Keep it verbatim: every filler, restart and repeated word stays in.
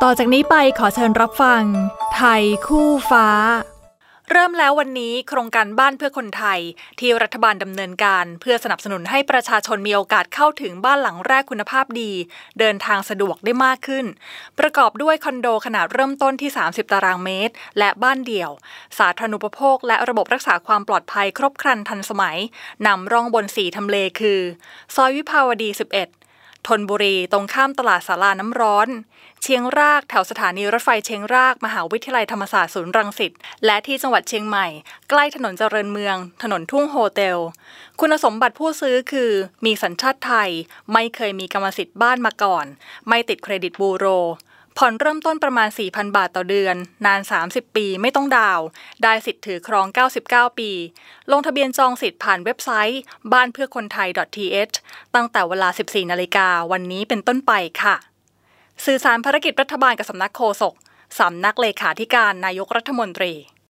ต่อจากนี้ไปขอเชิญรับฟังไทยคู่ฟ้าเริ่มแล้ววันนี้โครงการบ้านเพื่อคนไทยที่รัฐบาลดำเนินการเพื่อสนับสนุนให้ประชาชนมีโอกาสเข้าถึงบ้านหลังแรกคุณภาพดีเดินทางสะดวกได้มากขึ้นประกอบด้วยคอนโดขนาดเริ่มต้นที่สามสิบตารางเมตรและบ้านเดี่ยวสาธารณูปโภคและระบบรักษาความปลอดภัยครบครันทันสมัยนำร่องบนสี่ทำเลคือซอยวิภาวดีสิบเอ็ดธนบุรีตรงข้ามตลาดศาลาน้ำร้อนเชียงรากแถวสถานีรถไฟเชียงรากมหาวิทยาลัยธรรมศาสตร์ศูนย์รังสิตและที่จังหวัดเชียงใหม่ใกล้ถนนเจริญเมืองถนนทุ่งโฮเทลคุณสมบัติผู้ซื้อคือมีสัญชาติไทยไม่เคยมีกรรมสิทธิ์บ้านมาก่อนไม่ติดเครดิตบูโรผ่อนเริ่มต้นประมาณ สี่พัน บาทต่อเดือนนานสามสิบปีไม่ต้องดาวน์ได้สิทธิ์ถือครองเก้าสิบเก้าปีลงทะเบียนจองสิทธิ์ผ่านเว็บไซต์บ้านเพื่อคนไทย .th ตั้งแต่เวลา สิบสี่นาฬิกาวันนี้เป็นต้นไปค่ะสื่อสารภารกิจรัฐบาลกับสำนักโฆษกสำนักเลขาธิการนายกรัฐมนตรี